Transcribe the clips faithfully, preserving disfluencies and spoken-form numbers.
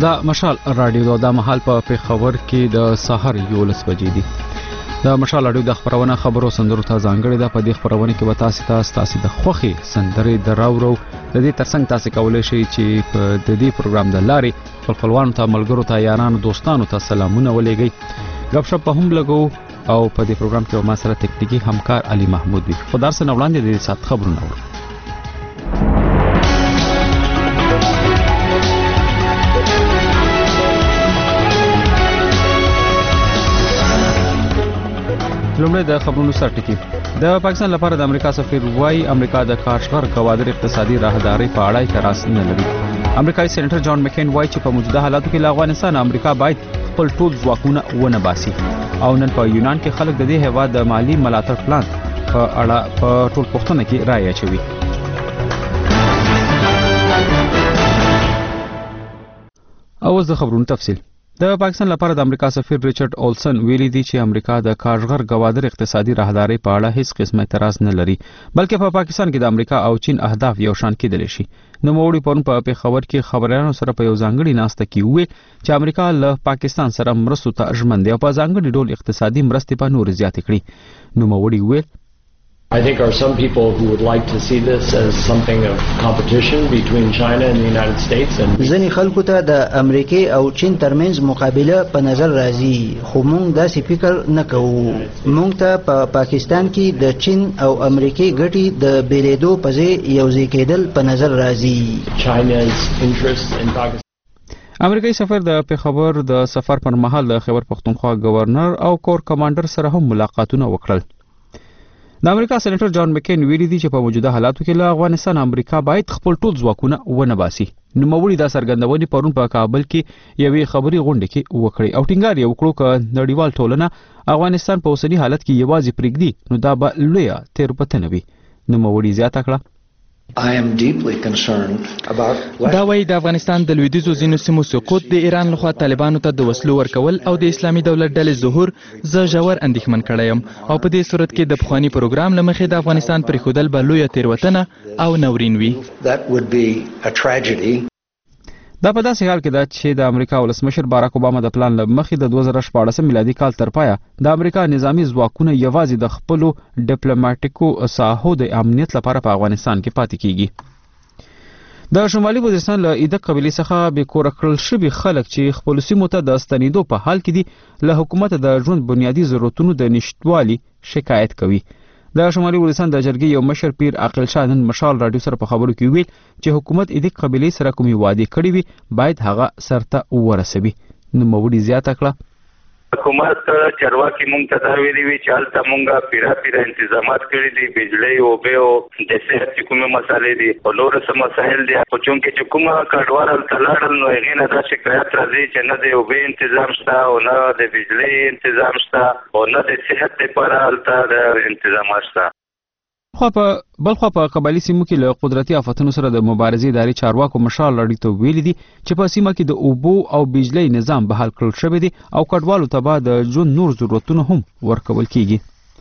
دا مشال رادیو دا مهال په پیښور کې د سحر یولس بجې دي. د مشال رادیو د خبرونه خبرو سندرو ته ځانګړې ده. په دې خبرونه کې به تاسو ته تاسو د خوخي سندرې د راورو د دې ترڅنګ تاسو کولای شئ چې په د دې پروګرام د لارې خپلوانو ته ملګرو ته یارانو دوستانو ته سلامونه ولېږئ. غب شپ هم لګو او په دې پروګرام کې ما سره تکنیکی همکار علي محمود وي. خدای سره وړاندې د دې سات خبرونه اورو. لومړی د خبرونو سرټکی. د پاکستان لپاره د امریکا سفیر وايي امریکا د کاشغر گوادر اقتصادي راهداري په اړه اعتراض نه لري. امریکایي سېنیټر جان مکین وايي چې په موجوده حالاتو کې له افغانستان امریکا باید خپل ټول ځواکونه ونه باسي. او نن په یونان کې خلک د دې هیواد د مالی ملاتړ پلان په اړه په ټول پوښتنه کې رائے اچوي. اوس د خبرونو تفصیل. د پاکستان لپاره د امریکا سفیر ریچارډ اولسن ویلي دی چې امریکا د کاشغر گوادر اقتصادي راهداري په اړه هیڅ قسمه اعتراض نه لري، بلکې په پاکستان کې د امریکا او چین اهداف یو شان کېدلی شي. نو موړي پرون په پیښور کې خبريالانو سره په یو ځانګړي ناسته کې وویل چې امریکا له پاکستان سره مرستو ته ژمن دی او په ځانګړي ډول اقتصادي مرستې په نور زیاتې کړي. نو موړي وویل I think there are some people who would like to see this as something of competition between China and the United States. And ځینې خلکو ته د امریکای او چین ترمنځ مقابله په نظر راځي، خو موږ داسې فکر نه کوو. موږ ته په پاکستان کې د چین او امریکای ګټې د بیلېدو په ځای یوځای کېدل په نظر راځي. China's interest in Pakistan. امریکایي سفیر د پیښور د سفر پر مهال د خیبر پختونخوا گورنر او کور کمانډر سره هم ملاقاتونه وکړل. د امریکا سېنیټر جان مکین ویلي دی چې په موجوده حالاتو کې له افغانستان امریکا باید خپل ټول ځواکونه ونه باسي. نو موړي دا څرګندونې پرون په کابل کې یوې خبري غونډه کې وکړي او ټینګار یې وکړو چې نړیوال ټولنه افغانستان په اوسنی حالت کې یوازې پرېږدي نو دا به لویه تېروتنه وي. نو موړي زیاته کړه I am deeply concerned about دا وایي د افغانستان د لویدیځو ځینو سیمو سقوط د ایران لخوا طالبانو ته د وسلو ورکول او د اسلامي دولت ډلې ظهور زه ژور اندېښمن کړی یم او په دې صورت کې د پخواني پروګرام له مخې د افغانستان پرېښودل به لویه تېروتنه او ناورین وي. that would be a tragedy. دا په داسې حال کې ده چې د امریکا ولسمشر باراک اوباما د پلان له مخې د دوه زره شپاړس میلادي کال تر پایه د امریکا نظامی ځواکونه یوازې د خپلو ډیپلوماټیکو ساحو د امنیت لپاره په افغانستان کې پاتې کیږي. د شمالي وزیرستان له ایده قبیلې څخه بې کوره کړل شوي خلک چې خپلو سیمو ته د ستنېدو په حال کې دي له حکومت د ژوند بنیادي ضرورتونو د نشتوالي شکایت کوي. د شمالي وزیرستان د جرګې یو مشر پیر عاقل شاه نن مشال رادیو سره په خبرو کې ویل چې حکومت ایده قبیلې سره کومې وعدې کړې وي باید هغه سرته ورسوي. نو موړي زیاته کړه حکومت چرواکي مونږ ته دا ویلي وي چې هلته مونږه پیرا پیرا انتظامات کړي دي، بجلی اوبه او د صحت چې کومې مسالې دي او نور څه مسایل دي، خو چونکې چې کومه کډوال هلته لاړل نو هغې نه دا شکایت راځي چې نه د اوبې انتظام شته او نه د بجلی انتظام شته او نه د صحت لپاره هلته د انتظامات شته. خو په بل خو په قبایلي سیمو کې له قدرتي آفتونو سره د مبارزې ادارې چارواکو مشال لړۍ ته ویلي دي چې په سیمه کې د اوبو او بجلی نظام بحال کړل شوی دی او کډوالو ته به د ژوند نور ضرورتونه هم ورکول کیږي.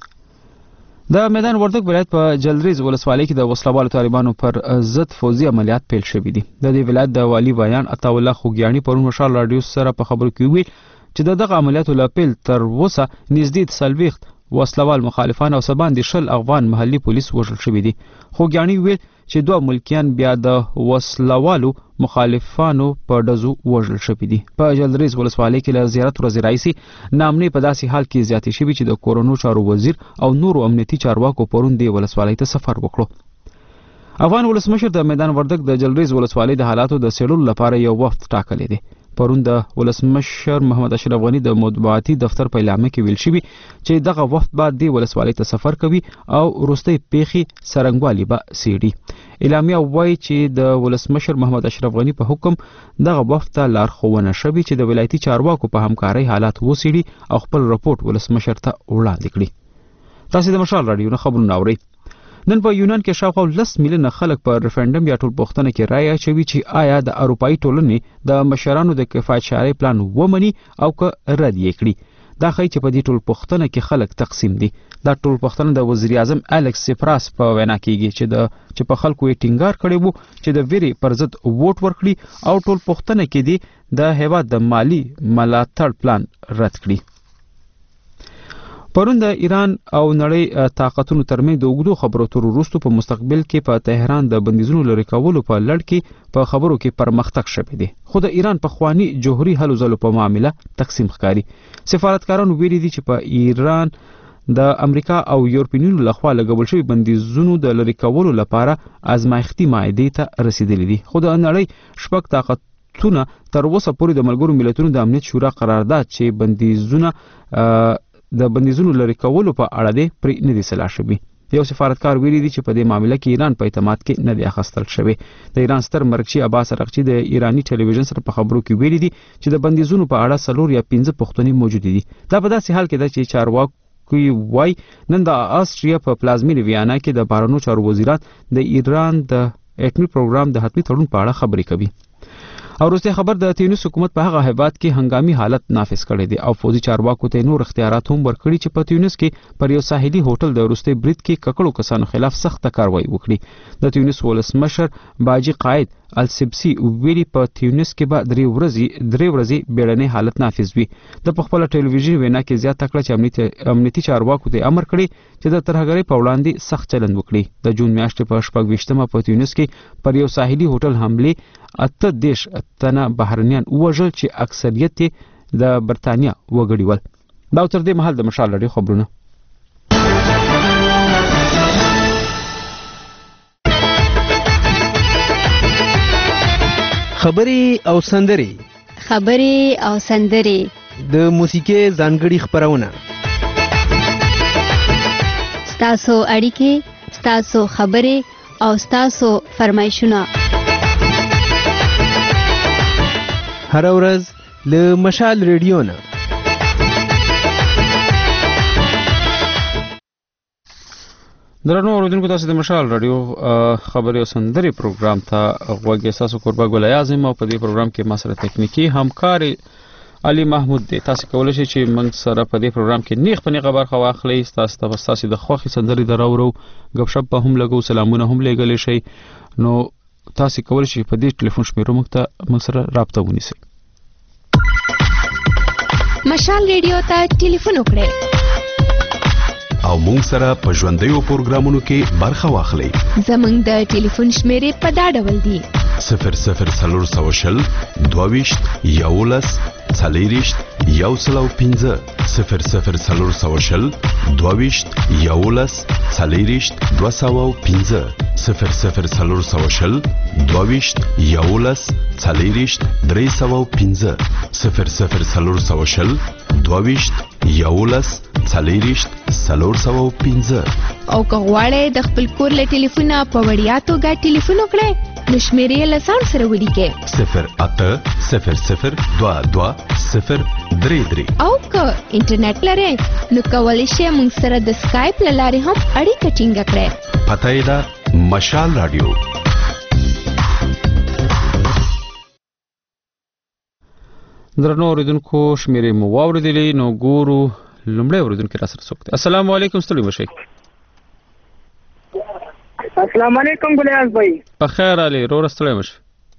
د میدان وردګ ولایت په جلریز ولسوالۍ کې د وسلوالو طالبانو پر ضد فوزي عملیات پیل شوي دي. د دې ولایت د والی بیان عطاالله خوګیاڼي پرون مشال رادیو سره په خبرو کې ویل چې دغه عملیاتو له پیل تر اوسه نږدې څلوېښت وسلوال مخالفان او سبان دي شل افغان محلي پولیس وژل شوي دي. خوګیاڼي ویل چې دوه ملکیان بیا د وسلوالو مخالفانو په ډزو وژل شوي دي. په جلریز ولسوالۍ کې له زیارت ورځې راهیسې نامنې په داسې حال کې زیاتې شوي چې د کورونو چارو وزیر او نورو امنیتي چارواکو پرون دې ولسوالۍ ته سفر وکړو. افغان ولسمشر د میدان وردګ د جلریز ولسوالۍ د حالاتو د څېړلو لپاره یو وفد ټاکلی دی. پرون د ولسمشر محمد اشرف غنی د مطبوعاتي دفتر په اعلامیه کې ویل شوي چې دغه وفد بعد د ولسوالۍ ته سفر کوي او وروستۍ پیښې څرنګوالي به څېړي. اعلامیه وایي چې د ولسمشر محمد اشرف غنی په حکم دغه وفد ته لارښوونه شوې چې د ولایتي چارواکو په همکارۍ حالات وڅېړي او خپل رپورټ ولسمشر ته وړاندې کړي. تاسو د مشال رادیو نه خبرونه اورئ. نن په یونان کې شاوخوا لس میلیونه خلک په ریفرنډم یا ټولپوښتنه کې رایه اچوي چې آیا د اروپایي ټولنې د مشرانو د کفایت شعاري پلان ومني او که رد یې کړي. دا ښایي چې په دې ټول پوښتنه کې خلک تقسیم دي. دا ټول پوښتنه د وزیر اعظم الیکس سپراس په وینا کېږي چې د چې په خلکو یې ټینګار کړی وو چې د ویرې پر ضد ووټ ورکړي او ټول پوښتنه کې دي د هیواد د مالی ملاتړ پلان رد کړي. پرون د ایران او نړۍ طاقتونو ترمنځ د اوږدو خبرو اترو وروسته په مستقبل کې په تهران د بندیزونو لرې کولو په لړ کې په خبرو کې پرمختګ شوی دی، خو د ایران پخواني جوهري هلو ځلو په معامله تقسیم ښکاري. سفارتکارانو ویلي دي چې په ایران د امریکا او یورپینونو لخوا لګول شوي بندیزونو د لرې کولو لپاره ازمایښتي معاهدې ته رسیدلي دي، خو د نړۍ شپږ طاقتونه تر اوسه پورې د ملګرو ملتونو د امنیت شورا قرارداد چې بندیزونه د بندیزونو لرې کولو په اړه دی پرې نه دي سلا شوي. یو سفارتکار ویلي دي چې په دې معامله کې ایران په اعتماد کې نه دی اخیستل شوی. د ایران ستر مرکزي عباس ارغچي د ایرانی ټلویزیون سره په خبرو کې ویلي دي چې د بندیزونو په اړه څلور یا پنځه پوښتنې موجود دي. دا په داسې حال کې ده چې چارواکي وایي نن د آسټریا په پلازمینه ویانا کې د بهرنیو چارو وزیران د ایران د اټومي پروګرام د حتمي تړون په اړه خبرې کوي. او وروسته خبر د تیونس حکومت په هغه هیواد کې هنګامي حالت نافذ کړی دی او فوزي چارواکو ته نور اختیارات هم ورکړي چې په تیونس کې پر یو ساحلي هوټل د وروسته برید کې ککړو کسانو خلاف سخت کاروایی وکړي. د تیونس ولسمشر باجی قائد السبسي ویلي په تیونس کې به درې ورځې درې ورځې بیړنی حالت نافذ وي. د خپل ټلویزیون وینا کې زیاته کړه چې امنیتي امنیتي چارواکو ته امر کړی چې د ترهګرۍ په وړاندې سخت چلند وکړي. د جون میاشتې په شپږ ویشتمه په تیونس کې پر یو ساحلي هوټل حمله اته دیش تنه بهرنیان وژل چې اکثریت د برتانیا وګړي ول. دا تر دې مهال د مشال لړۍ خبرونه. خبري او سندري خبري او سندري د موسیقي ځانګړي خبرونه ستاسو اړیکې ستاسو خبري او ستاسو فرمایشونه هر ورځ له مشال ریډیو نه. درنو اوریدونکو تاسو د مشال رادیو خبري او سندري پروګرام ته غوږ ایساسو قربا ګل اعظم او په دې پروګرام کې ما سره تکنیکی همکار علي محمود دی. تاسو کولای شئ چې موږ سره په دې پروګرام کې نیغ په نیغه برخه واخلئ. تاسو ته تاسو د خوښي سندري دراورو غب شپ په هم لګو سلامونه هم لګولې شي. نو تاسو کولای شئ په دې ټلیفون شمیرو موږ ته موږ سره رابطه ونیسئ. مشال ریډیو ته ټلیفون وکړئ او مونږ سره په ژوندیو پروګرامونو کې برخه واخلئ. زمونږ د ټلیفون شمیرې په دا ډول دي: صفر صفر څلور سوه شل دوه ویشت یولس څلېرویشت یو سل او پنځه صفر صفر څلور سوه شل دوه ویشت یولس څلېرویشت دوه سوه او پنځه صفر صفر څلور سوه شل دوه ویشت یولس څلېرویشت درې سوه او پنځه صفر صفر څلور سوه شل دوه ویشت یولس څلېرویشت څلور سوه او پنځه. او که غواړئ د خپل کور له ټلیفونه په وړیا توګه ټلیفون وکړئ نو شمیرې له ځان سره ولیکئ: صفر اته صفر صفر دوه دوه صفر درې درې. او که انټرنیټ لرئ نو کولی شئ موږ سره د سکایپ له لارې هم اړیکه ټینګه کړئ. پته یې ده مشال رادیو. درنو اوریدونکو شمیرې مو واوریدلې. نو ګورو لومړی اوریدونکي را سره څوک دی. السلام علیکم. ستړي مشئ. السلام علیکم ګلیاز بھائی. په خیر علي رو ستړي مشئ.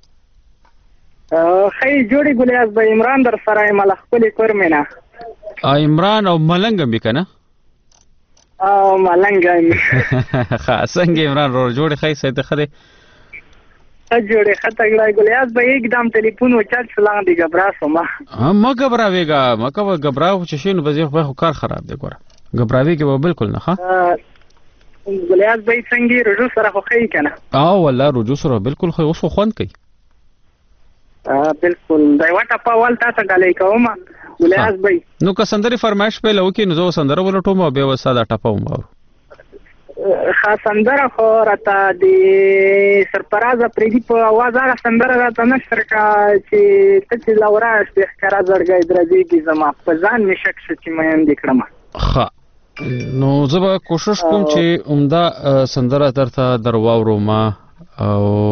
خی جوړي ګلیاز بھائی عمران در سره مل خپل کور مینا. عمران او ملنګ می کنه؟ او ملنګ می. ها څنګه عمران رو جوړي خی سید خره جوړه خطا ګړای ګلیاز به एकदम ټلیفون وچات سلام دی غبرا سما ما غبراويګا ما کا غبراو چې شنو بزی خو کار خراب دی ګوره غبراوي کې به بالکل نه ها ګلیاز به څنګه رجو سره خو خی کنه اه والله رجو سره بالکل خو اوس خوند کوي اه بالکل دا وټه په ول تاسو غلې کوم ګلیاز به نو که سندري فرمایش په لو کې نو زو سندره ولټوم او به وساده ټپوم باور خاصندره خو راته د سرپراز پرېدي په आवाज هغه سندره راته نشر کا چې ته چې لورا شته ښکارا زړګي درځي کی زما په ځان می شک شې مې اند کړم. ښه نو زه به کوشش کوم چې عمده سندره درته درواورو ما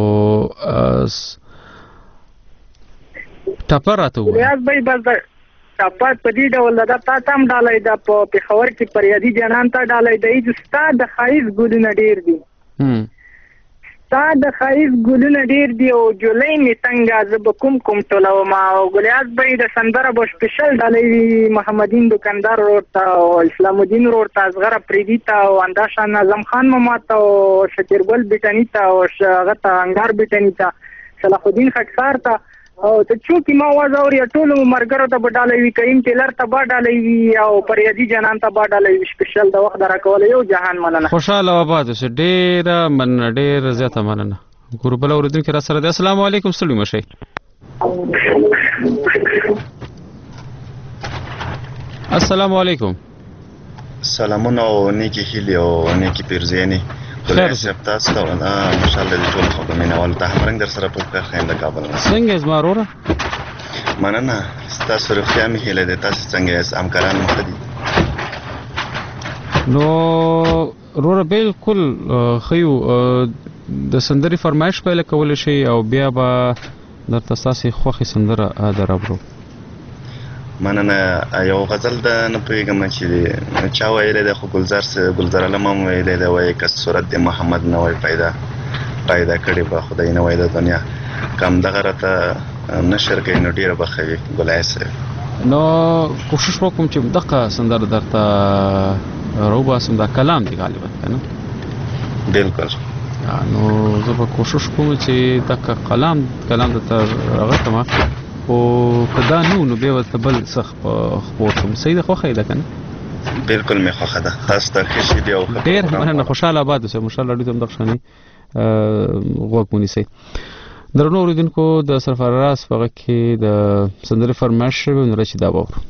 او ټپر راته وایي ریاض بھائی بس کثافات په دې ډول ده تا تم ډالۍ ده په پېښور کې پریادي جانان ته ډالۍ ده چې ستا د ښایست ګلونه ډېر دي ستا د ښایست ګلونه ډېر دي او جولۍ مې تنګه زه به کوم کوم ټولومه او ګلیاز به یې د سندره به سپیشل ډالۍ وي محمدین دکاندار رور ته او اسلام الدین رور ته اصغره پریدي ته او انداشان اعظم خان ماما ته او شکیرګل بیټني ته او هغه ته انګار بیټني ته صلاح الدین خاکسار ته او ته چوکې ما واز اوري ټولو مرګرو ته به ډالۍ وي کریم ټیلر ته به ډالۍ وي او پریادي جانان ته به ډالۍ وي سپیشل د وخت راکول یو جهان مننه خوشاله آباد اوسه ډېره مننه ډېره زیاته مننه ګورو بل اوریدونکي را سره دی السلام علیکم ستړي مشئ السلام علیکم سلامونه او نیکی هیلې او نیکی پیرزیانې خیر صاحب تاسو ته ماشاءالله د ټول خلکو مینوال ته همرنګ در سره په ښه خیال د کابل څنګه زما وروره مننه ستاسو روغتیا مې هیله ده تاسو څنګه یاست همکاران مو ښه دي نو وروره بالکل ښه یو د سندرې فرمایش پیل کولی شئ او بیا به درته ستاسې خوښې سندره درابرو مننه یو غزل ده نه پوهېږم چې چا ویلی دی خو ګلزار ګلزار علم هم ویلی دی وایي که صورت د محمد نه وای پیدا پیدا کړې به خدای نه وای د دنیا که همدغه راته نشر کوي نو ډېره به ښه وي ګلای صاحب نو کوشش وکړم چې دغه سندره درته راوباسم دا کلام دی غالبا که نه بلکل نو زه به کوشش کوم چې دغه کلام کلام درته راغتم او که دا نو نو بیا ورته بل څه خپور کوم صحیح ده خوښه یې ده که نه بلکل مې خوښه ده تاسو ته ښه شي دي او ډېر مننه خوشحاله آباد اوسئ ماشاءالله ډېر هم دغه شانې غوږ ونیسئ درنو اورېدونکو د سرفراز په غږ کې د سندرې فرمایش شوی نو راځئ چې دا واورو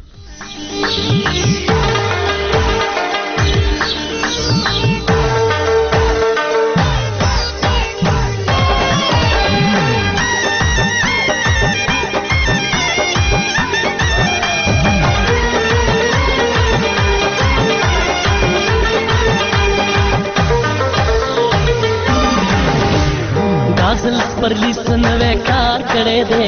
परली सनवे कार करे दे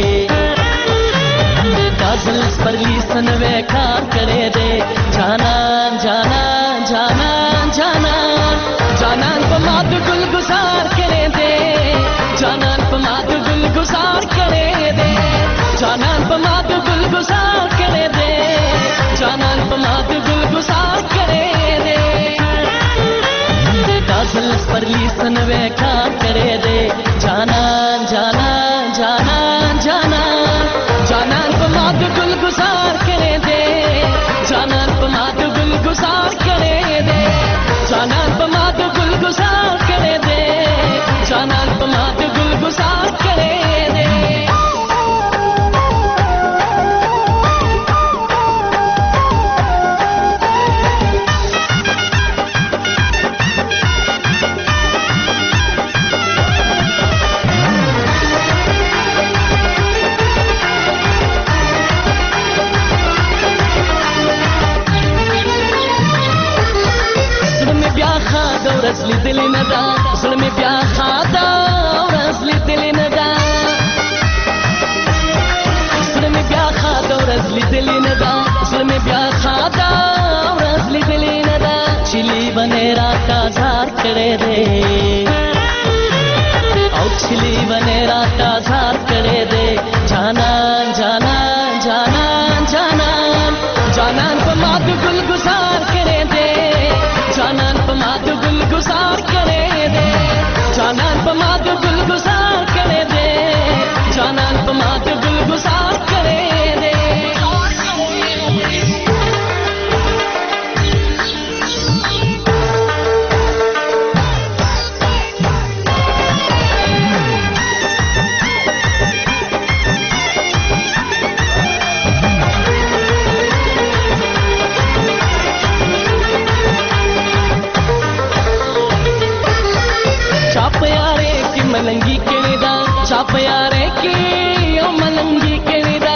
काजल परली सनवे कार करे दे जाना जाना जाना जाना जानान पमाद गुल गुजार करे दे जानान पमाद गुल गुजार करे दे जानान पमाद गुल गुजार करे दे जानान पमाद गुल गुजार करे दे काजल परली सनवे कार करे दे जाना जाना जाना जाना जानान पमाद गुल गुजार करे दे जानान पमाद गुल गुजार करे दे जानान पमाद गुल गुजार करे दे जानान पमाद गुल गुजार करे दे ورزلی دل ندا ظلم بیا خادا ورزلی دل ندا ظلم بیا خادا ورزلی دل ندا ظلم بیا خادا ورزلی دل ندا چلی بنے راتا زار کرے دے او چلی بنے راتا زار کرے دے جانا جانا جانا جانا جانان پماد گل گزار کرے دے جانان پماد گل گزار کرے دے جانان پماد گل گزار کرے دے جانان پماد گل گزار کرے دے मलंगी के निदा चाप यारे की ओ मलंगी के निदा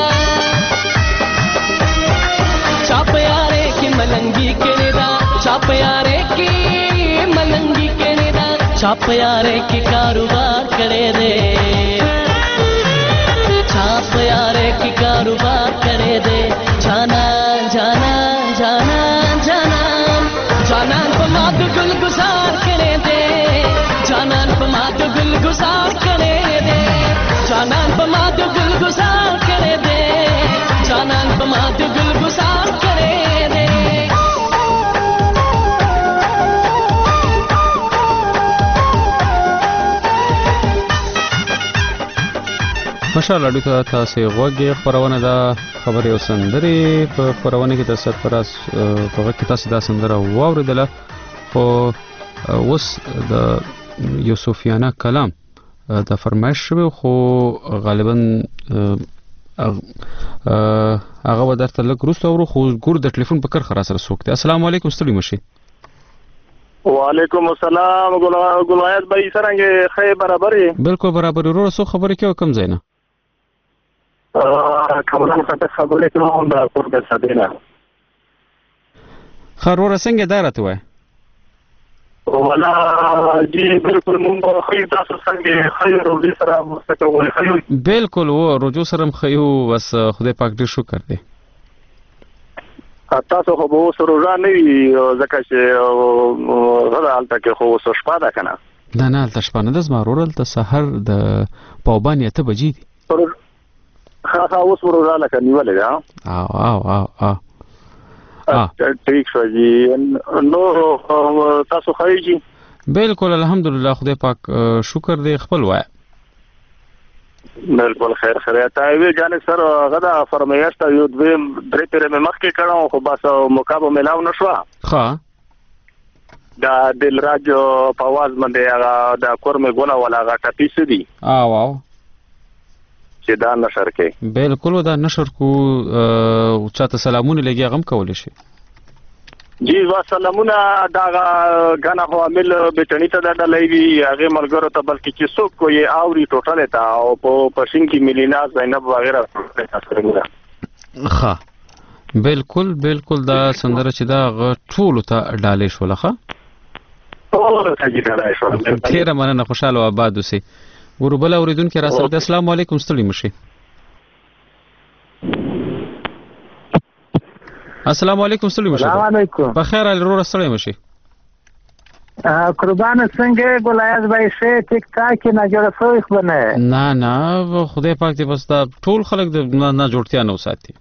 चाप यारे की मलंगी के निदा चाप यारे की मलंगी के निदा चाप यारे की कारोबार करे दे चाप यारे की कारोबार करे दे ماشاءالله ډیره تاسو غوږی خبرونه دا خبرې او سندرې په خبرونه کې تاسو پراس په وخت کې تاسو دا سندره واوریدله خو اوس د یوسفیانه کلام د فرمایش شوی خو غالبا هغه و درته لږ وروسته اورو خو ګور د ټلیفون په کرښه را سره څوک دی. السلام علیکم ستړي مشي. وعلیکم السلام ګلایت بھائی څنګه خیر برابر یې؟ بالکل برابر ورو څو خبرې کوي کم ځای نه خبرونه څه خبرې کوم دا کور د سادینا خرور څنګه دارته وای ولا جی بالکل مونږ خو تاسو څنګه خیر او دې سره مستقبل خیر بالکل و رجو سره خیو بس خدای پاک دې شکر دی. تاسو خو به سره نه وي ځکه چې غلا حالت کې خو وسو شپه ده کنه نه نه تل شپه نه د زمارول ته سحر د پاوبان یته بجې دي ها ها اوس ورو را لکه نیولې ده او او او او ٹھیک شو جی نو تاسو خیر جی بالکل الحمدلله خدای پاک شکر دی خپل وای بالکل خیر خیریت ایوی جانب سر غدا فرمایشت یو دوی درې پیره مې مخ کې کړو خو بس مقابله ملاو نشو ها دا دلراج په आवाज باندې هغه د کور مې ګولا ولا هغه ټپی سدي او او چې دا نشر کې بالکل دا نشر کو او چاته سلامونه لګي غم کول شي جی وا سلامونه دا غانا هو عامل بټنی ته دا لایوي هغه ملګرو ته بلکې چې څوک کوی اوري ټوټل تا او په پښین کې ملینا زینب وغیرہ تاسو ښه بالکل بالکل دا سندره چې دا ټول ته ډالې شولخه او ته چې ډالې شول ډیر مننه خوشاله آباد اوسئ ګورو بل اوریدونکو را سره السلام علیکم ستړي مشي. السلام علیکم ستړي مشي. السلام علیکم په خیر ال ستړي مشي. قربان څنګه ګلایز بھائی شه ټیک ټاک نه جوړ شوی خو نه نه نه خدای پاک دې بس دا ټول خلک د نه جوړتیا نو ساتي.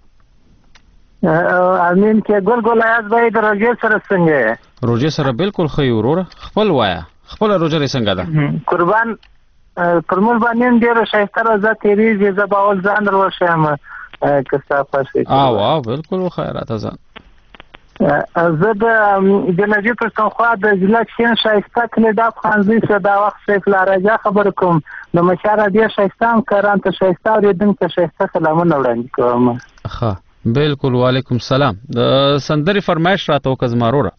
امین کې ګل ګلایز بھائی د روزه سره څنګه روزه سره بالکل خی ورور خپل وایا خپل روزه څنګه ده قربان پرمول باندې ډیر شایسته راځه تیری ز باول ځان ورشم کستا پاسه او او بالکل خیرات ځان زه د نجیب پښتونخوا د ضلع شین شایسته کله د خانزي څخه دا وخت سیف لارجا خبر کوم نو مشاره دې شایستان کاران ته شایسته اوریدم ته شایسته سلامونه وړاندې کوم. ښه بالکل وعلیکم السلام د سندري فرمایش راته وکزماروره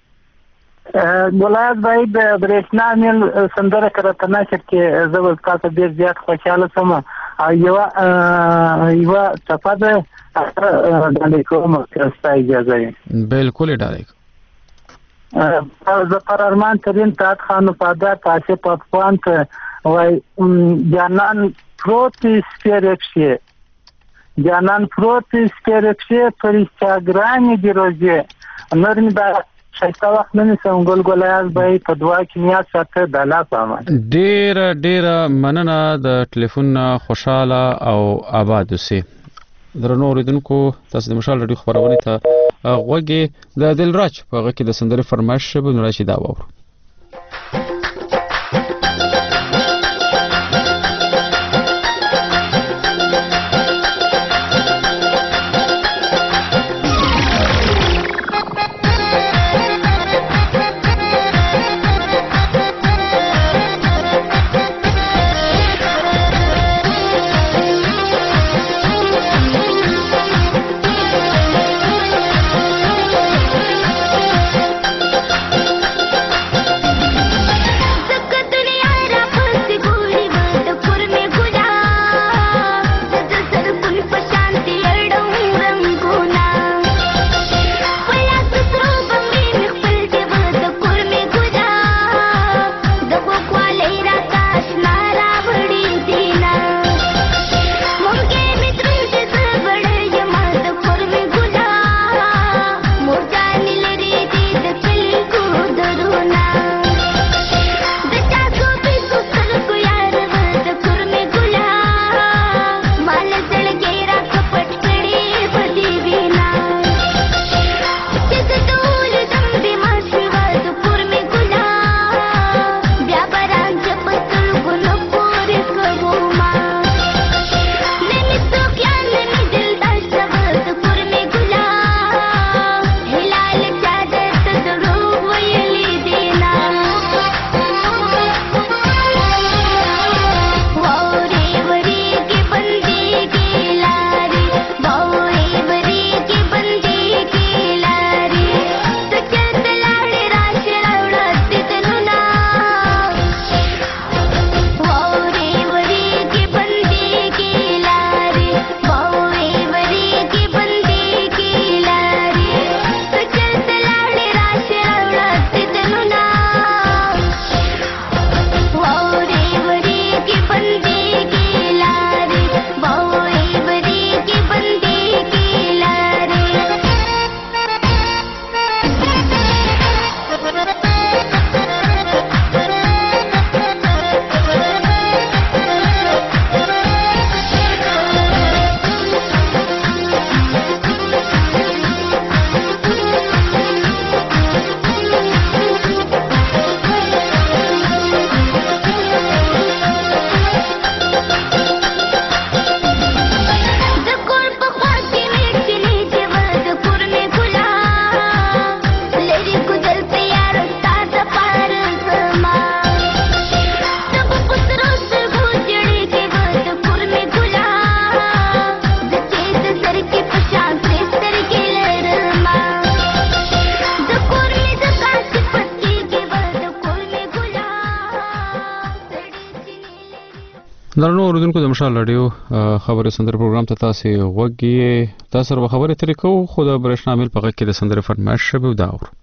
ګلایز بھائی د برېښنا میل سندره کړه نه چې زه ول تاسو ډیر زیات خوشاله سم او یو یو صفاده د کوم څه اجازه بالکل ډایرک زه پر ارمان ترين تات خان پادا تاسو په خوان ته وای جانان پروتي سپیرکشي جانان پروتي سپیرکشي پرېستاګرامي دی روزه نورم دا شایسته وخت نه سم ګل ګلایز بھائی په دعا کې نیت ساته د الله پامه ډیر ډیر مننه د ټلیفون خوشاله او آباد اوسئ. درنو اوریدونکو تاسو د مشال رادیو خبرونه ته غوږی د دلراج په غږ کې د سندري فرمایش شوی نو راشي دا وور درنو اوریدونکو د مشال رادیو خبري سندره پروګرام ته تاسو وګورئ. تاسو به خبرې ترې کوو خو د برښنا مل په غږ کې د سندره فرمایش شوی دا اور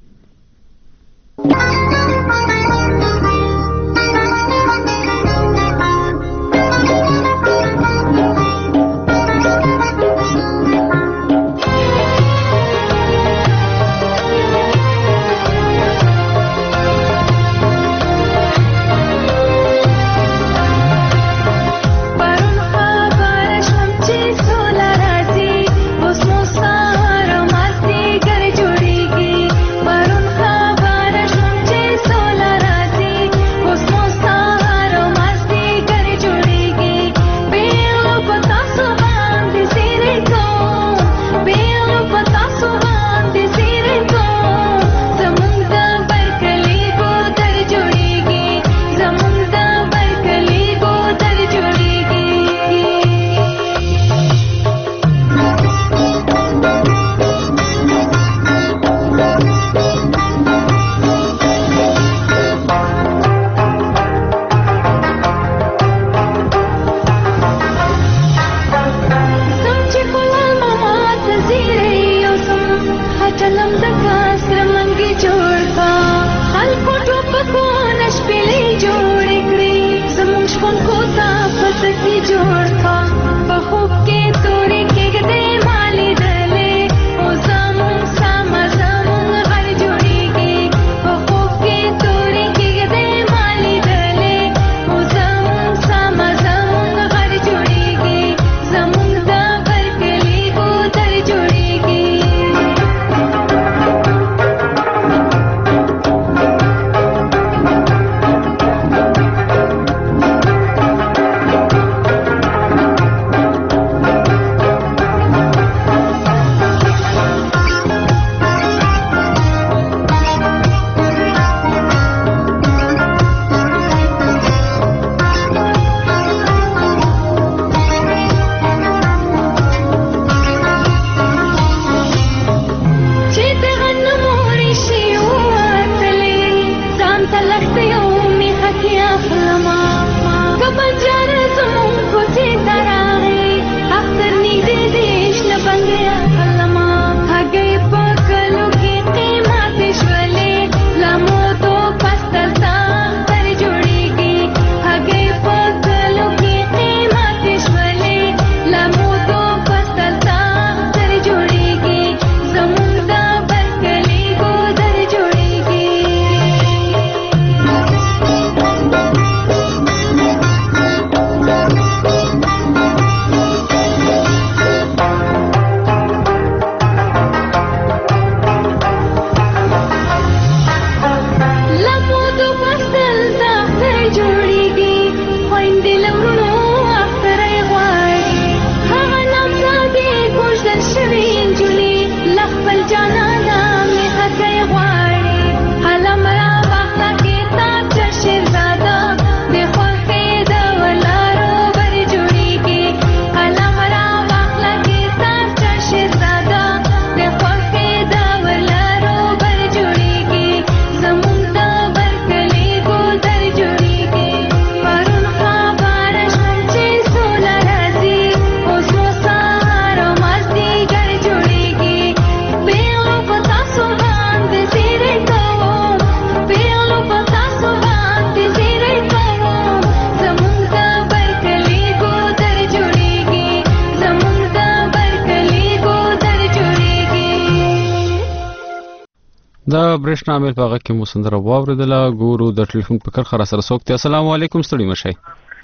دا برښنا مل په هغه کې مو سندره واوریدله. ګورو د ټلیفون په کرخه را سره څوک دی. السلام علیکم ستړي مشئ.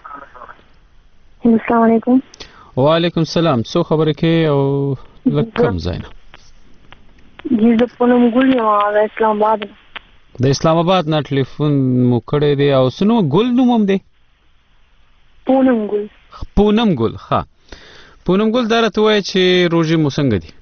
السلام علیکم. وعلیکم السلام. څو خبره کې او لکم زینا جی د پونم ګل یو د اسلام آباد د اسلام آباد نه ټلیفون مو کړی دی او سنو ګل نوم هم دی پونم ګل پونم ګل ها پونم ګل درته وای چې روزي مو څنګه دی؟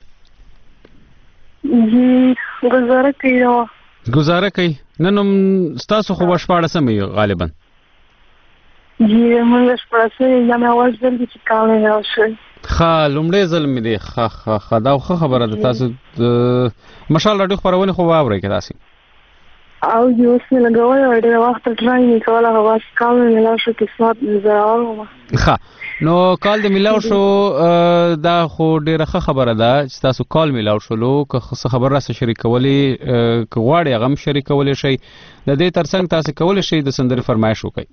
جی گزاره کوي نو گزاره کوي نن تاسو خو شپاړه سمې غالبا جی موږ شپاړه سمې یا مې اول ځل چې کال نه راشي ښه لومړی ځل مې دی ښه ښه ښه دا خو خبره ده. تاسو مشال راډیو خپرونه خو واورئ که تاسې او یو اوس مې لګولی وای ډېر وخت ټرای مې کوله خو بس کال مې میلاو شو قسمت زه راغلم. ښه نو کال دې میلاو شو دا خو ډېره ښه خبره ده چې تاسو کال میلاو شولو که څه خبر راسره شریکولی که غواړئ هغه هم شریکولی شئ د دې ترڅنګ تاسو کولی شئ د سندرې فرمایش وکړئ.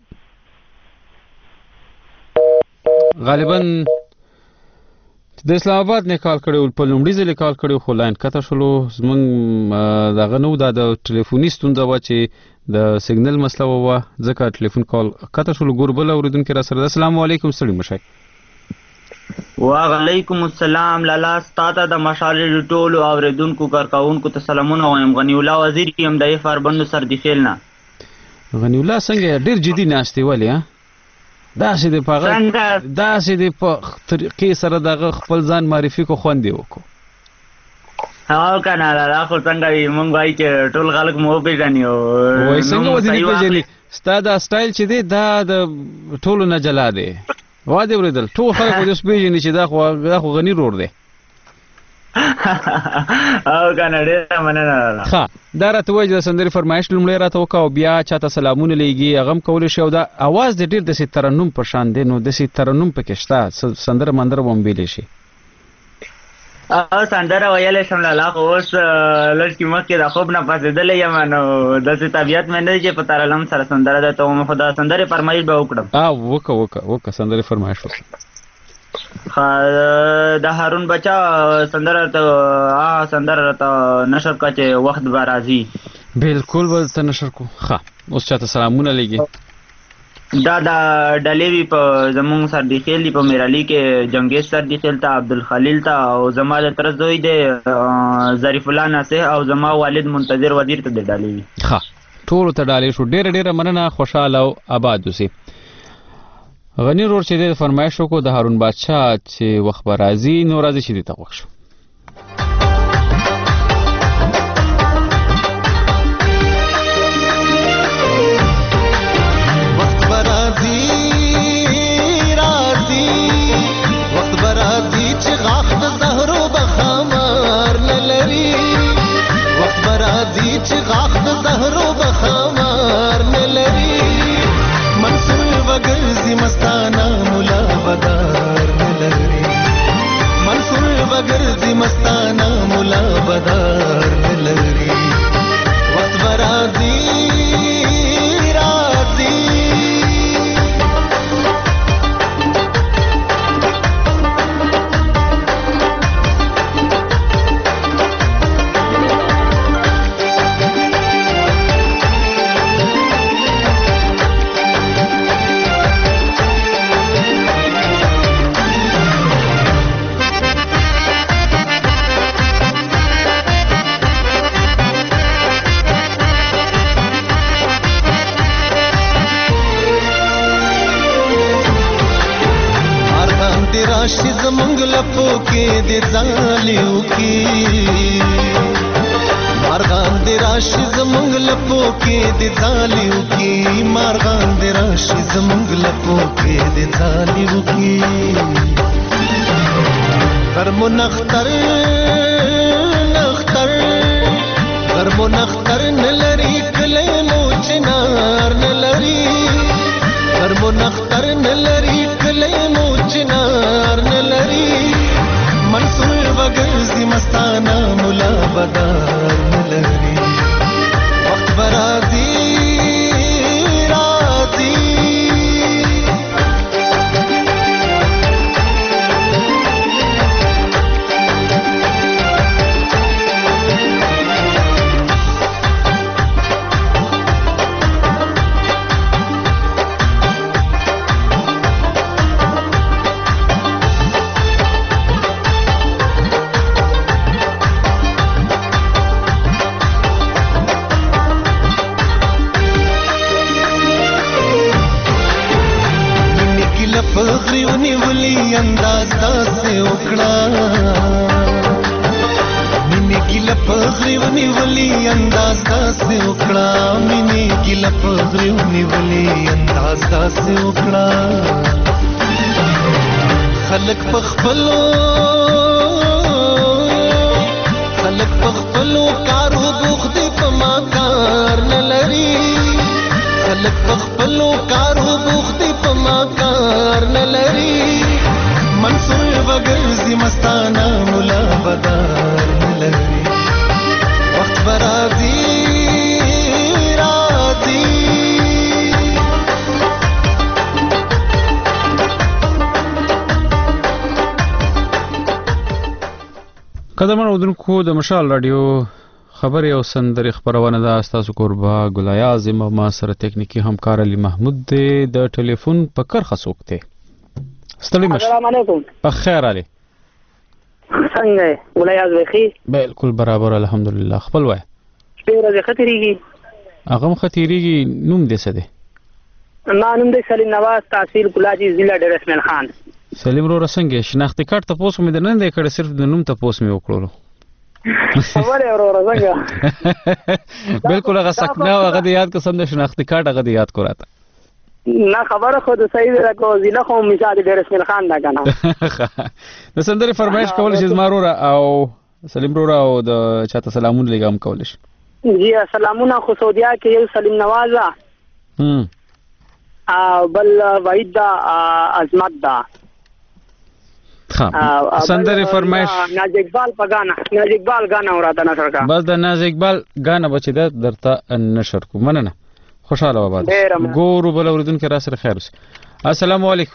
غالبا د اسلام آباد نه کال کړی په لومړي ځل کال کړی خو لاین کته شولو زمونږ دغه نو دا د ټلیفوني ستونزه وه چې د سیګنل مسله وه ځکه ټلیفون کال کته شولو. ګور بل اورېدونکي را سره ده. السلام علیکم ستړي مشئ. وعلیکم السلام لالا ستا ته د مشال ټولو اورېدونکو کارکوونکو ته سلامونه وایم. غنی الله وزیر یم د اف آر بندو سردخیل نه. غنی الله څنګه ډېر جدي ناستې ولې ها داسې د په داسې د په طریقې سره دغه خپل ځان معرفي کو خوند یې وکړو. او کنه لالا خو څنګه وي مونږ وایي چې ټول خلک مو وپېژني وایي څنګه ودې پېژني ستا دا سټایل چې دی دا د ټولو نه جلا دی. وا دې اورېدل ټول خلک ودې اوس پېژني چې دا خو دا خو غني رور دی. او کنه ډېره مننه لالا. ښه دا راته وایي چې د سندرې فرمایش لومړی راته وکړه او بیا چاته سلامونه لیږي هغه هم کولی شي او دا اواز دې ډېر داسې ترنم په شان دی نو داسې ترنم پکې شته سندره مندره به هم ویلی شي. او سندره ویلی شم لالا خو اوس لږ مخکې د خوب نه پاڅېدلی یم نو داسې طبیعت مې نه دی چې په ترنم سره سندره درته ووایم خو د سندرې فرمایش به وکړم. وکړه وکړه وکړه سندرې فرمایش وکړه. د هارون بچا سندره ته سندره راته نشر کړه چې وخت به راځي. بالکل به ته نشر کو. ښه اوس چاته سلامونه لیږي. دا د ډلې وي په زمونږ سردخیل دي په میرالي کې جنګیز سردخیل ته عبدالخلیل ته او زما د تره زوی دی ظریف الله ناصح او زما والد منتظر وزیر ته د ډلې وي. ښه ټولو ته ډالې شو. ډېره ډېره مننه خوشحاله او آباد اوسئ. غنی رور چې د فرمایش وکړو د هارون بادشاه چې وخت به راځي نو راځي چې دې ته غوږ شو. وخت به راځي راځي وخت به راځي چې غاښ د زهرو به خمار نه لري. وخت به راځي چې غاښ د زهرو به خمار نه لري. منصور وګرځي مستانه مولا بدار نه لري. منصور وګرځي مستانه مولا بدار نه لري. وخت به راځي راځي راشي زمونږ لپو کې د ځالیو کې مارغان د راشي زمونږ لپو کې د ځالیو کې مارغان د راشي زمونږ لپو کې د ځالیو کې غرمو نختر نختر غرمو نختر نلري کلی مو چنار نلري غرمو نختر نلري کلی مو چنار نلري منصور وګرځي مستانه مولا بدار نلري وخت برازي راځي پغری ونیولی انداز داسې وکړه مینې ګیله پغری ونیولی انداز داسې وکړه مینې ګیله پغری ونیولی انداز داسې وکړه خلک په خپلو خلک په خپلو کارو بوخت دي په ما کار نه مستانه مولا بدار نلري وخت برازي راځي قدرمن اودونکو د مشال رادیو خبري او سندري خبرونه د استاسو قربا ګلای اعظم ما سره ټکنیکی همکار علي محمود دی د ټلیفون په کرخه سوکته ستړي مشه السلام علیکم په خیر علي څنګه ګلای اعظم خي بالکل برابر الحمدلله خپل وای ډیره د خطرېږي هغه خطرېږي نوم دې څه دی ما نوم دې سلیم نواز تحصیل کلاجی ضلع ډیر اسماعیل خان سلیم رو رسنګ شناختی کارت ته پوس مې نه دی کړ صرف د نوم ته پوس مې وکړو خبره اورو څنګه بالکل هغه سکنه هغه د یاد قسم د شناختی کارت هغه د یاد کوراته نه خبره خو د صحیح ده کو ضلع خو مثال ډیر اسماعیل خان دا کنه د سندري فرمایش کول شي زمارو او سلیم رو او د چاته سلامون لګام کول شي جی سلامونه خو سعودیا کې یو سلیم نوازا هم ا بل وحید دا عظمت دا ها سندري فرمایش ناز اقبال په غانا ناز اقبال غانا وراته نشر کا بس د ناز اقبال غانا بچی ده درته نشر کو مننه خوشاله وباد ګورو بل اوردون کې را سره خیر اوس السلام علیکم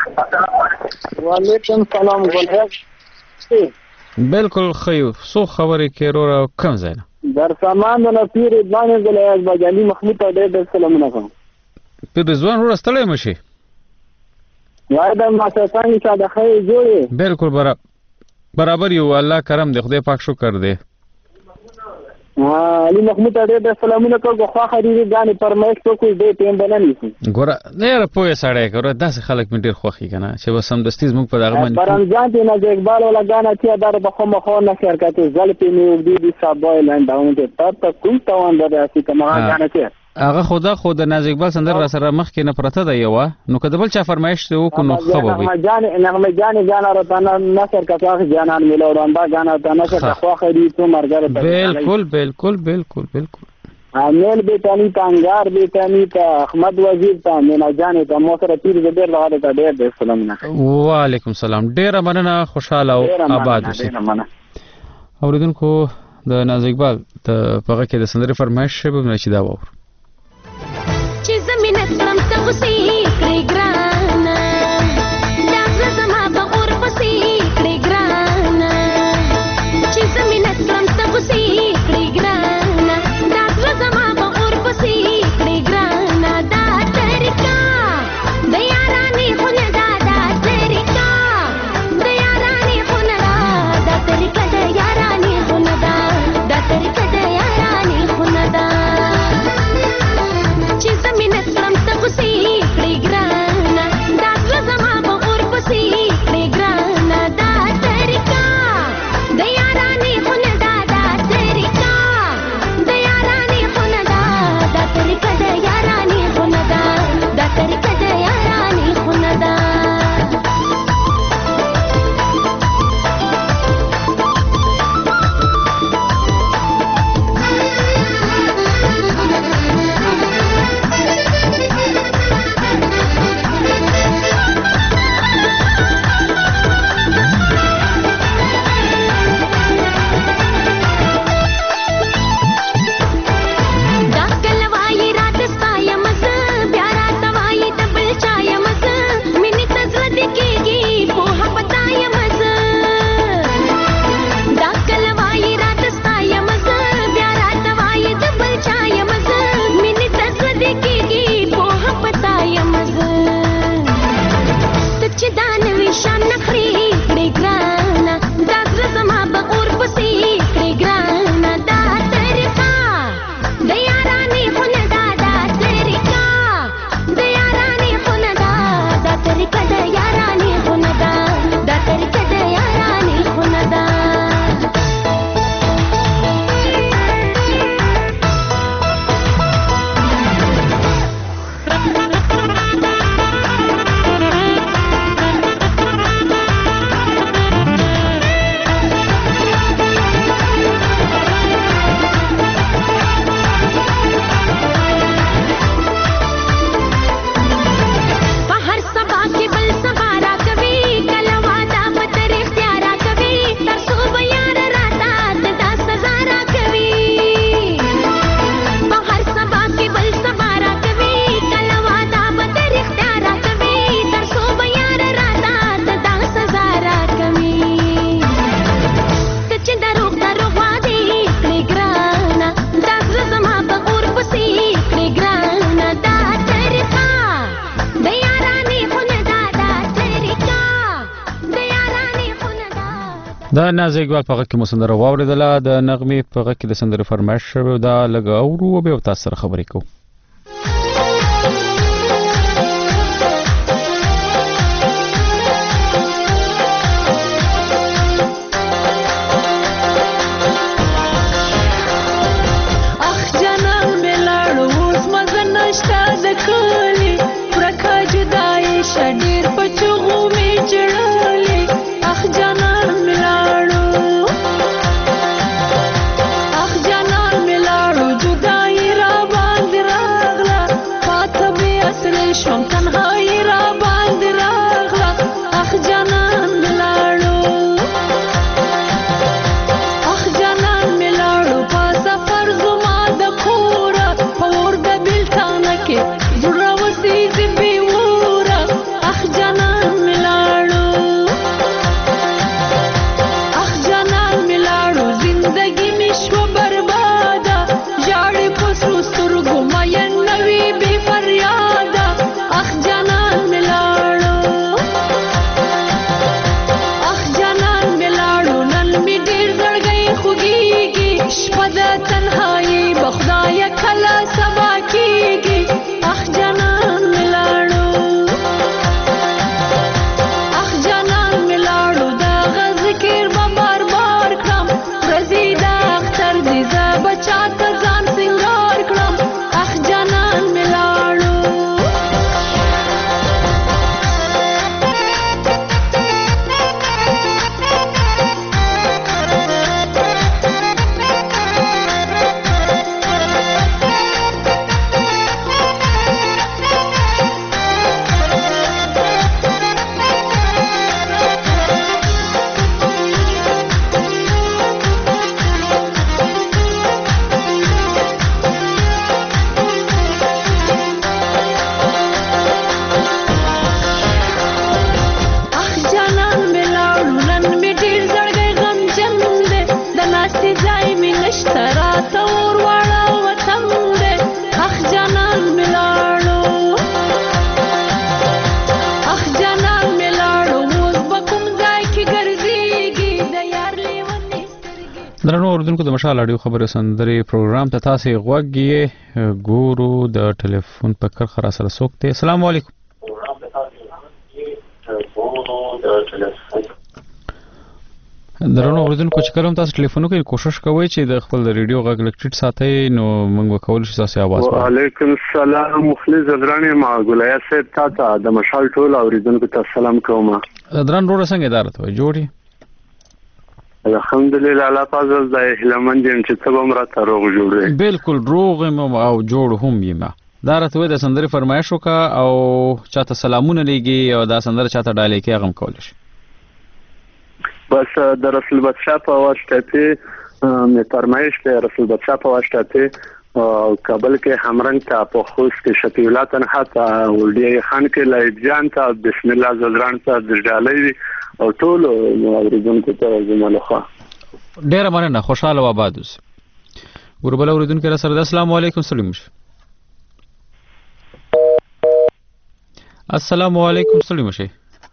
وعلیکم السلام ګل بالکل خیو سو خبرې کې رو کم زینه در سامان نه پیر باندې ګل بجانی محمود ته ډېر سلامونه کوم په رضوان ور استلې مشي وای دا ما څنګه چې دا خې جوړې بالکل برابر برابر یو الله کرم دې خدای پاک شکر دې ها علي محمود ته ډېر سلامونه کوم خو خريدي غانې پرمایش کو کوی دې ټیم بننې ګوره نه پوهه سړی ګوره داسې خلک مې ډېر خوخي کنه چې وسم دستیز موږ په دغه باندې پرمځان ته نه اقبال ولا غانا چې دا په خو مخ نه شرکت زلپې نو دې دې صاحب لاند داون ته تاسو کوم توان دراسي کومه غانا چې هغه خدا خود ناز اقبال سندر را سره مخ کې نه پرته دی یو نو کده بل چا فرمایش ته وکړو نو خو به ما جان نغمه جان جان راتنه نصر کا تاخ جانان ملوړان دا غانا ته نصر خو خدي تو مرګره بالکل بالکل بالکل بالکل امیر بیتانی تانګار بیتانی ته احمد وزیر ته مینا جان ته مو سره پیر دې ډېر لغاده ته ډېر ډېر سلامونه وعلیکم السلام ډېر مننه خوشاله او آباد اوسئ اوریدونکو د ناز اقبال ته پغه کې د سندري فرمایش به نه شي دا وور چې زمينه ترم ته وسی کړی ګرانا دا زما په اور پسې کړی ګرانا چې زمينه ترم ته وسی کړی ګرانا دا زما په اور پسې کړی ګرانا دا طریقہ د یارانې خونه دا دا طریقہ د یارانې خونه دا طریقہ د یارانې خونه دا دا طریقہ د یارانې خونه دا چې زمينه ترم ته وسی دا نازي اقبال په غږ کې مو سندره واورېدله د نغمې په غږ کې د سندرې فرمایش شوی دا لږ اورو او بیا تاسو سره خبرې کوو. درنو اوردونکو د مشال اړیو خبره سندري پروګرام ته تاسو غوږی ګورو د ټلیفون په کرخه را سره سوکته. السلام علیکم. درنو اوردونکو چې کوم تاسو ټلیفون کوئ کوشش کوئ چې د خپل ریډیو غږ لکټ ساتي نو موږ وکول شي تاسو आवाज وایو. وعلیکم السلام مخلص درانه ما ګولیا صاحب تاسو د مشال ټول اوریدونکو ته سلام کوم. درن روړ څنګه اداره ته جوړي الحمدلله الله فضل د هلمند دې چې څه بم را ته روغ جوړې بالکل روغ او جوړ هم یم. دا راته د سندري فرمایش وکا او چاته سلامونه لګي او دا سندره چاته ډالې کې غم کول شي. بس د رسول بادشاہ په واسطه ته مې فرمایش ته رسول بادشاہ په واسطه ته کابل کې همرنګ ته په خوست کې شفیع الله تنها ته ولډي خان کې لایب جان ته بسم الله زلران ته د ډالې او ټول اوریدونکو ته زموږه ډیر مننه خوشاله و آباد اوسئ. ګوربل اوریدونکو سره السلام علیکم سلام. السلام علیکم سلام شي.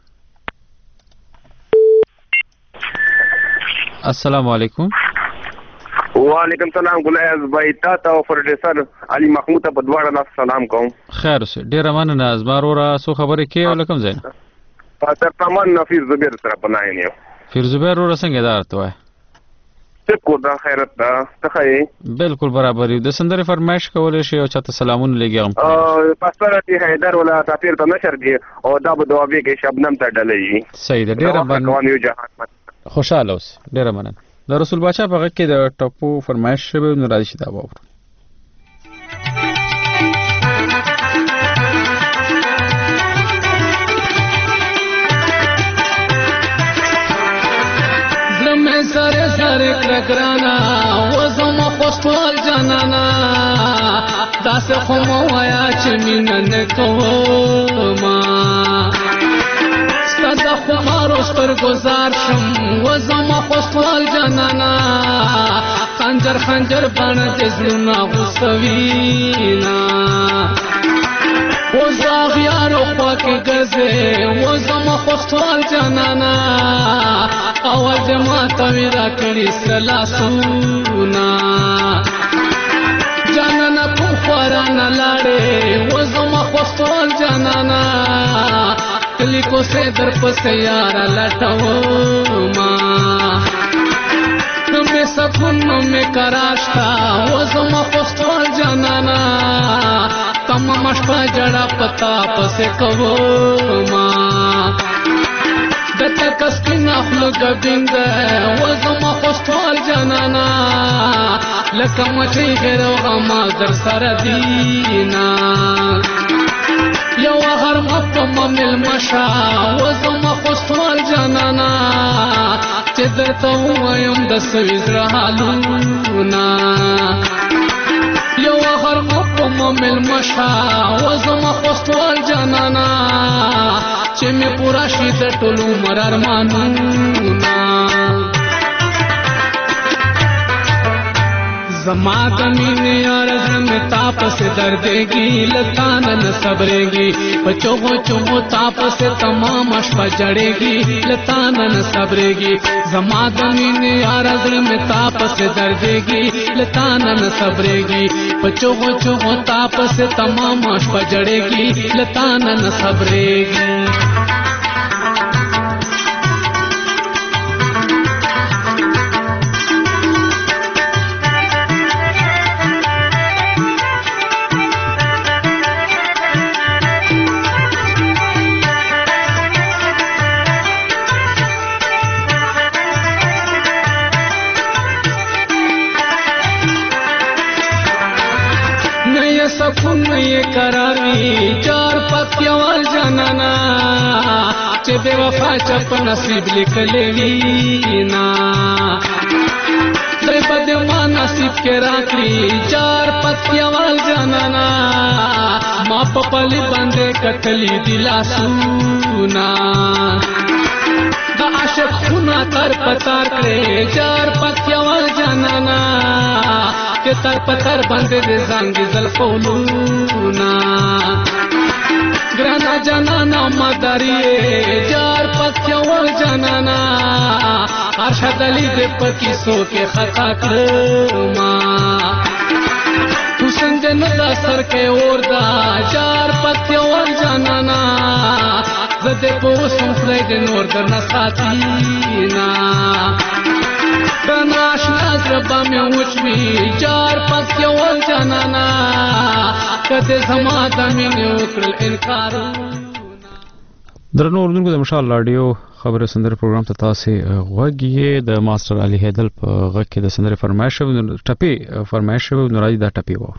السلام علیکم. وعلیکم السلام ګلایز بای تاسو او پروډوسر علي محمود په دواړه لاس سلام کوم. خیر اوسئ. ډیر مننه ازمار ورا سو خبره کې ولکم زین. تاسو تمام نفیر زبیر سره بناینه. فیر زبیر ورا څنګه دارته وای؟ څه کو دا خیرت ده ته بالکل برابر د سندري فرمایش کولای شي او چاته سلامونه لګیږم. ا پاسره دی حیدر ولا تافیر ته نشر دی او دا به دوابې کې شبنم ته ډلې. صحیح ده ډیر باندې خوشاله اوس ډیر مننه. د رسول بادشاہ په غږ کې د ټپو فرمایش شوی نو راځي چې دا وورو. زمه سره سره کرکرانا وزم خوشحال جانانا داسه خو مو وایا چې مين نه کوما ستاسو خو مارو ستر گزار شم وزم خوشحال جانانا خنجر خنجر باندې زلونا غوسوینا وزاغ یارو خوا کې ګرځې وزم خوشحال جانانا اول جماعت ویرا کړي سلاسونا جانانا کو خوارانا لاړې وزما خوستوال جانانا کلی کو سے در پس یارا لټو ما میں سکون میں کراشتا وزما خوستوال جانانا تم مشپا جڑا پتا پس کوو ما دتا کسکین اخلو گبینگ وزما خوستوال جانانا لکه مچی غیر و غما در سر دینا یو هر مپا ممیل مشا وزما خوستوال جانانا چه در تا ویم د سویز رحالونا یو هر مپا ممیل مشا وزما خوستوال جانانا چه می پورا شید ټولو مرار مانونا زما دمینه یارز میں تاپ سے دردیگی لتانا نہ صبرੇਗੀ بچو چو تاپ سے تمام اشپا جڑے گی لتانا نہ صبرेगी زما دمینه یارز میں تاپ سے دردیگی لتانا نہ صبرेगी بچو چو تاپ سے تمام اشپا جڑے گی لتانا نہ صبرेगी ये करारी चार पत्यावाल जनाना चे बेवफा चप नसीब लिख लेवी ना दे बदमा नसीब के राखी चार पत्यावाल जनाना माँ पपली बंदे कटली दिला सुना दा आशक खुना तर पतार करे चार पत्यावाल जनाना के तर पतर बंदे दे zangi zalfoluna grana janana madariye jar patyawal janana arshad ali de paki so ke khata krma tu sanjan da sar ke orda jar patyawal janana zade po sumfrai de nor dar nasatina Nash nazrba mein uchmi jar patyawal janana kade zamada mein ukral inkar درنو اوردونکو د مشال رادیو خبر سندره پروګرام ته تاسو غوږی د ماستر علي هیدل په غږ کې د سندره فرمایش ټپي فرمایش نورادي دا ټپي وو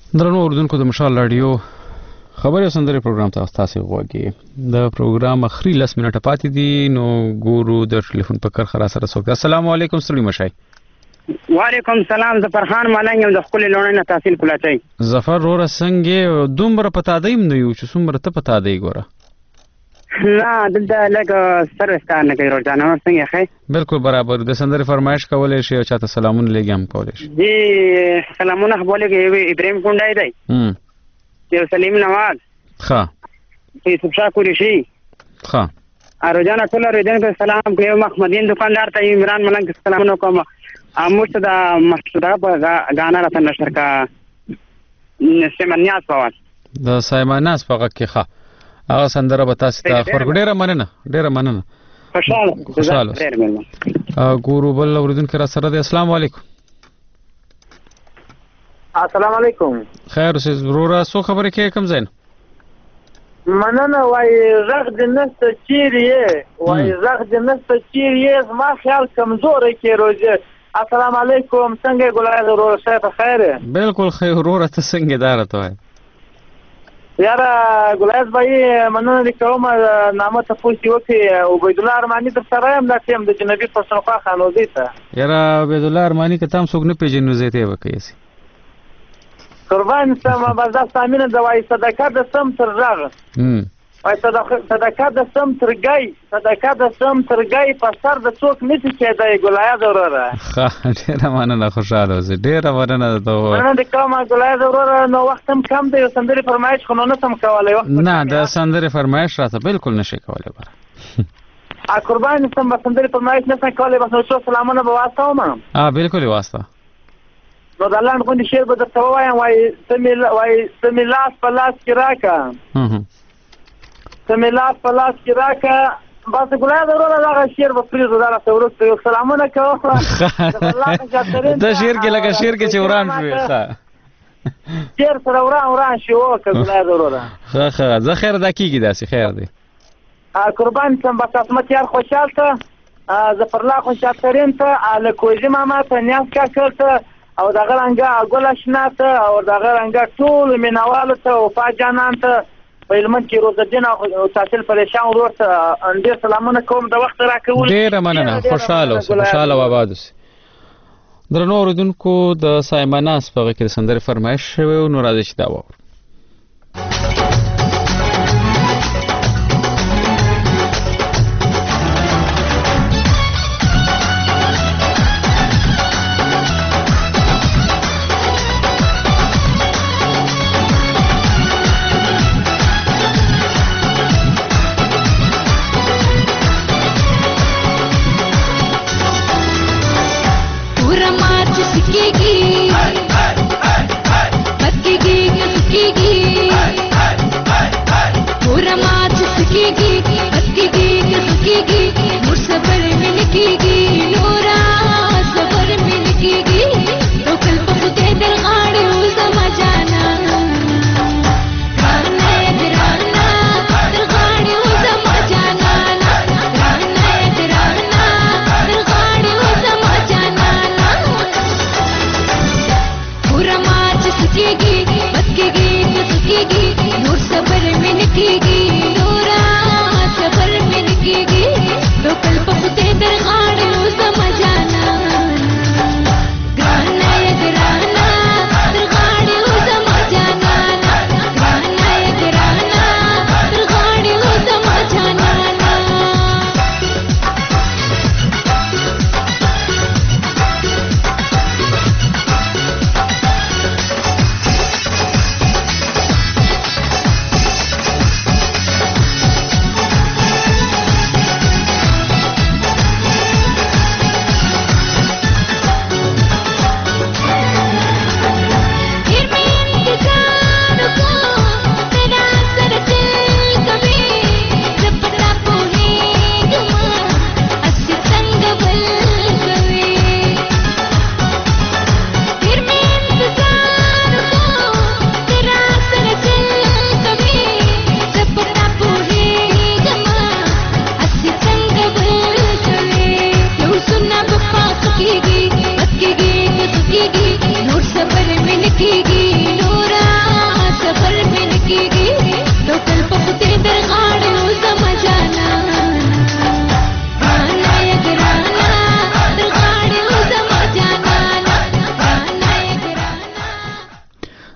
درنو اوردونکو د مشال رادیو خبري او سندري پروګرام ته تاسو غوږی د پروګرام اخري لس منټه پاتې دي نو ګورو د ټلیفون په کار خلاص سره څوک. السلام علیکم ستړي مشای. وعلیکم سلام. ز فرحان ملنګ یم د خپل لونې تحصیل کولاچي. ظفر رور څنګه دومره پتا دیم نو یو چې څومره ته پتا دی ګوره. لا دلته لګ سروستان نه کوي روزانه څنګه ښه بالکل برابر د سندري فرمایش کولای شي او چاته سلامونه لګم کولای شي. جی سلامونه بولګي ابراهيم کونډای دی. هم یو سلیم نواز ښه یوسف شاه قریشي ښه روزانه ټول ورځې سلام کوي. محمدین دکاندار ته عمران ملنګ سلامونه کوم. اموست دا مشهوره په غانا راته نشر کا سیمنیاس پاوات د سیمنیاس په کې ښه هغه سندره به تاسو ته خبر ډیره مننه ډیره مننه خوشاله خوشاله ګورو بل اوریدونکو را سره د السلام علیکم. السلام علیکم. خیر اوسې ضروره سو خبرې کې کم زین مننه وای زغ د نست چیرې وای زغ د نست چیرې ما خیال کمزور کې روزه. السلام علیکم څنګه ګلای ضروره صاحب خیره بالکل خیر ضروره ته څنګه دارته وای یاره ګلای بھائی مننه لیکوم نامه ته پوښتنه وکي عبید الله ارمانی تر سره هم د ټیم د جنبی پښتونخوا خانوزي ته یاره عبید الله ارمانی که تام څوک نه پیژنو زیته وکي سي قربان سم بازار سامینه د وای صدقه د سم تر راغ هم وای صدقه د سم تر گای صدقه د سم تر گای په سر د څوک نشي کېدای ګلای ضروره ښه ډیره مننه خوشاله اوسې ډیره مننه ته مننه د کومه ګلای ضروره نو وخت هم کم دی سندري فرمایش خو نه سم کولای وخت نه د سندري فرمایش راته بالکل نشي کولای بره ا قربان سم سندري فرمایش نه سم کولای بس نو سلامونه به واسطه ما ا بالکل واسطه نو د لاند غونډې شعر به درته ووایم وای سمیل وای سمیلاس په لاس کې راکا سمیلاس په لاس کې راکا بس ګلای ضروره دغه شعر به پریږدو دا راته وروسته یو سلامونه کوم دا شعر کې لکه شعر کې چې وران شوی ښه شعر سره وران وران شي وکړه ګلای ضروره ښه ښه زه خیر دا کېږي داسې خیر دی قربان سم بس اسمت یار خوشحال ته ظفرالله خوشحال ترین ته الکوزي ماما ته نیاز کاکل ته او دغه رنګه ګل اشنا ته او دغه رنګه ټول مینوالو ته وفا جانان ته په هلمند کې روزالدین او تحصیل پریشان ورور ته ډېر سلامونه کوم د وخت راکول ډېره مننه خوشحاله اوسه خوشحاله او اباد اوسې درنو اورېدونکو د سایمناس په هغه کې د سندرې فرمایش شوی نو راځئ چې دا واورو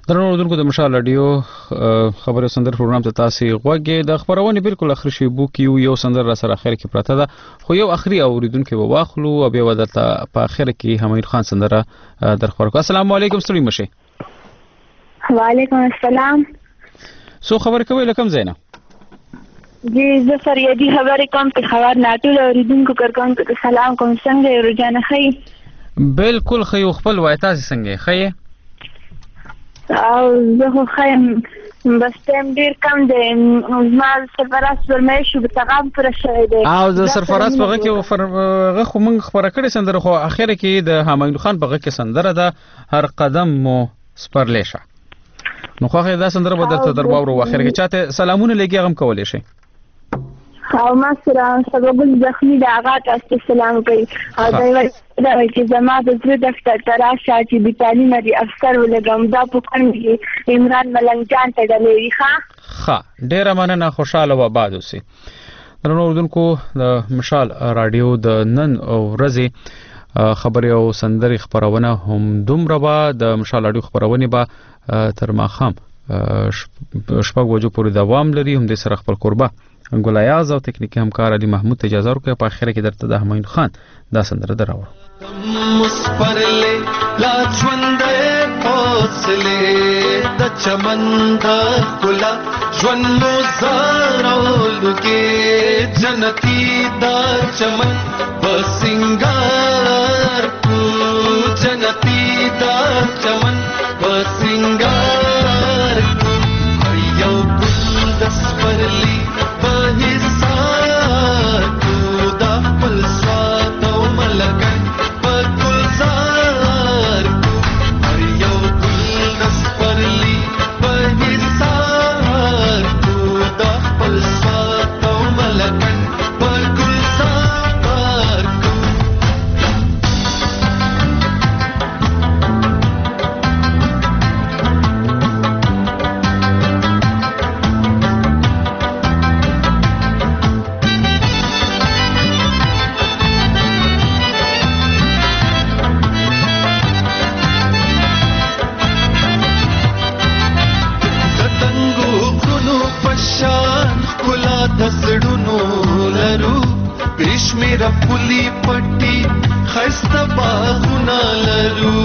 درنو اوریدونکو د مشال رادیو خبرو سندر پروګرام ته تاسو غوږی د خبرونه بالکل اخر شی بو کیو یو سندر را سره اخر کې پراته ده خو یو اخري اوریدونکو به واخلو او بیا ودلته په اخر کې حمید خان سندر در خبر کو. السلام علیکم ستړي مشه. وعلیکم السلام. سو خبر کوي لکم زینا جی زه فریادي خبرې کوم په خبر ناټول اوریدونکو کارکون ته سلام کوم. څنګه روزانه خی؟ بالکل خی خپل وای تاسو څنګه خی؟ او زه خو خیم بس ټیم ډیر کم دی. زما سرفراز فرمایش په پیغام پر شوی دی او د سرفراز په کې فرغه خو موږ خبره کړې سندره خو اخر کې د حمید خان په کې سندره ده هر قدم مو سپرلیشه نو خو دا سندره به درته درباورو اخر کې چاته سلامونه لګي غم کولې شي او ما سره سبب زخمی د هغه تاسو سلام کوي او دا دا چې زما د زړه دفتر تراشه چې بیتانی مری افسر ولګم دا په کوم کې عمران ملنګ جان ته ډلې ښه ښه ډیره مننه خوشاله و باد اوسې. درنو اوریدونکو د مشال رادیو د نن ورځې خبري او سندري خبرونه هم دومره به د مشال رادیو خبرونه به تر ماخام شپږ وجو پورې دوام لري. هم د سره خپل قربا ګلایاز او تکنیکی همکار علي محمود ته اجازه ورکړه. په اخر کې درته د حمید خان دا سندره دراوړ. مسپرلې لا ژوندې پوسلې د چمن د ګلا ژوند مو زارول کې جنتی دا چمن بسنګار کو جنتی دا چمن بسنګار کو یو ګل د سپرلې میرا پولی پټي خسته باغونه لرو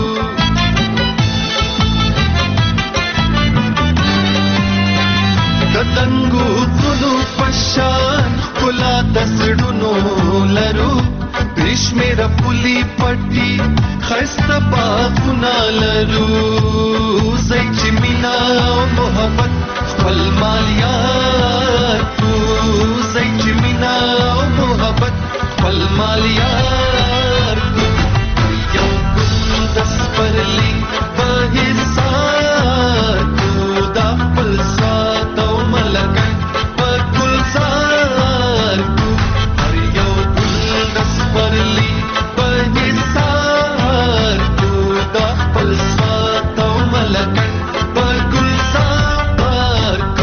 د دنګو غرونو پشان خلا د سړونو لرو بیش میرا پولی پټي خسته باغونه لرو زې چې مینا او محبت خپل مالیار کو زې چې مینا او محبت خپل مالیار کو یو ګل د سپرلی په حصار کو دا خپل سات او ملکن په ګلزار کو هر یو ګل د سپرلی په حصار کو دا خپل سات او ملکن په ګلزار کو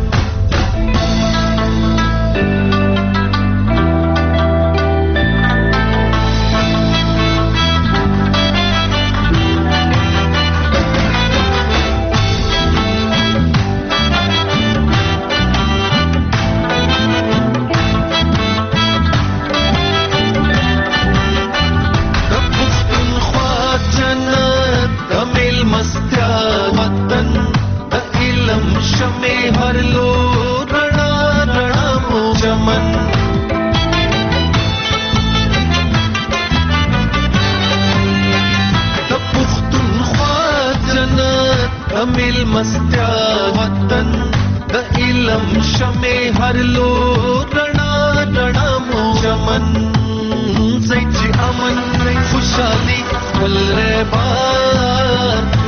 میل مستیا وطن د علم شمه هر لو رڼا رڼا مو چمن زې چې امن خوشالي ول ربار